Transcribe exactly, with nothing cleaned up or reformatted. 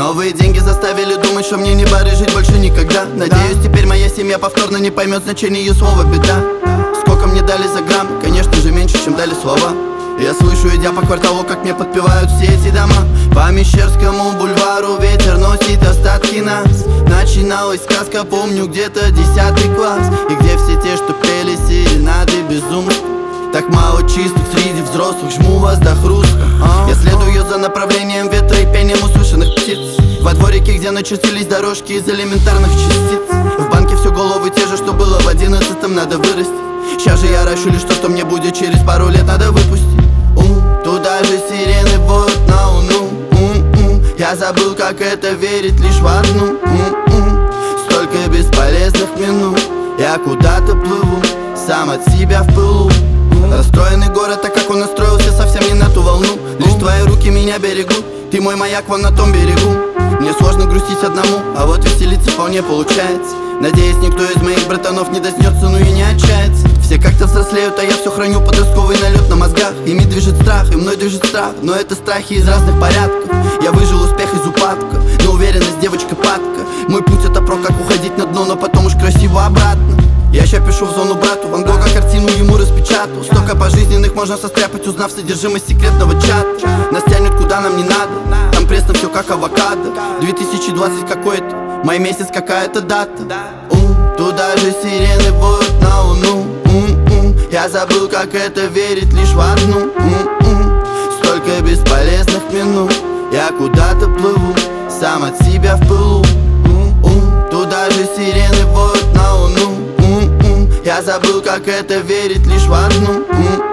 Новые деньги заставили думать, что мне не барыжить больше никогда. Надеюсь, теперь моя семья повторно не поймет значение ее слова беда. Сколько мне дали за грамм? Конечно же меньше, чем дали слова. Я слышу, идя по кварталу, как мне подпевают все эти дома. По Мещерскому бульвару ветер носит остатки нас. Начиналась сказка, помню, где-то десятый класс. И где все те, что пели серенады безумства. Так мало чистых среди взрослых, жму вас до хруста. Я следую за направлением ветра и пением услышанных птиц. Во дворике, где начертились дорожки из элементарных частиц. В банке все головы те же, что было в одиннадцатом, надо вырасти. Сейчас же я ращу лишь то, что мне будет через пару лет надо выпустить. Ум, туда же сирены воют на луну. Ум-ум. Я забыл, как это верить лишь в одну. Ум-ум. Столько бесполезных минут. Я куда-то плыву, сам от себя в пылу. Расстроенный город, так как он настроился совсем не на ту волну. Лишь твои руки меня берегут, ты мой маяк вон на том берегу. Мне сложно грустить одному, а вот веселиться вполне получается. Надеюсь, никто из моих братанов не доснется, ну и не отчается. Все как-то взрослеют, а я все храню подростковый налет на мозгах. Ими движет страх, и мной движет страх, но это страхи из разных порядков. Я выжил успех из упадка, но уверенность девочка падка. Мой путь это про как уходить на дно, но потом уж красиво обратно. Я ща пишу в зону брату, Ван Гога картину ему распечатал. Столько пожизненных можно состряпать, узнав содержимость секретного чата. Нас тянет куда нам не надо, там пресно все как авокадо. две тысячи двадцать какой-то, май месяц какая-то дата. Ум, туда же сирены воют на луну. Ум-ум. Я забыл, как это верить лишь в одну. Ум-ум. Столько бесполезных минут. Я куда-то плыву, сам от себя в пылу. Ум-ум. Туда же сирены воют на луну. Я забыл, как это верить лишь в одну.